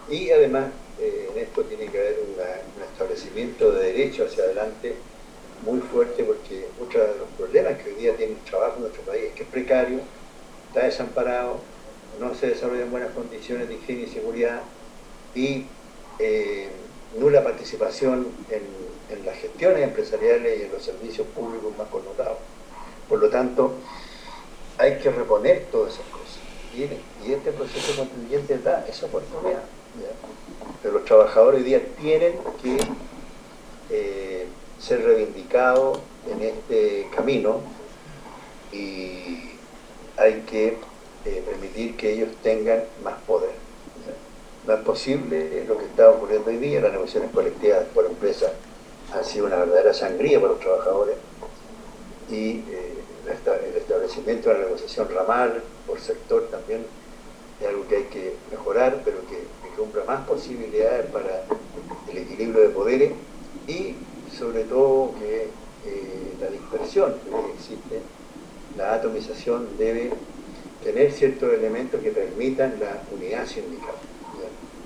Y además, en esto tiene que haber un establecimiento de derecho hacia adelante muy fuerte, porque otro de los problemas que hoy día tiene el trabajo en nuestro país es que es precario, está desamparado, no se desarrollan buenas condiciones de higiene y seguridad y nula participación en las gestiones empresariales y en los servicios públicos más connotados. Por lo tanto, hay que reponer todas esas cosas. Y este proceso constituyente da esa oportunidad. ¿Ya? Pero los trabajadores hoy día tienen que ser reivindicados en este camino y hay que permitir que ellos tengan más poder. ¿Ya? No es posible lo que está ocurriendo hoy día, las negociaciones colectivas por empresas han sido una verdadera sangría para los trabajadores y el establecimiento de la negociación ramal por sector también es algo que hay que mejorar, pero que cumpla más posibilidades para el equilibrio de poderes y sobre todo que la dispersión que existe, la atomización debe tener ciertos elementos que permitan la unidad sindical.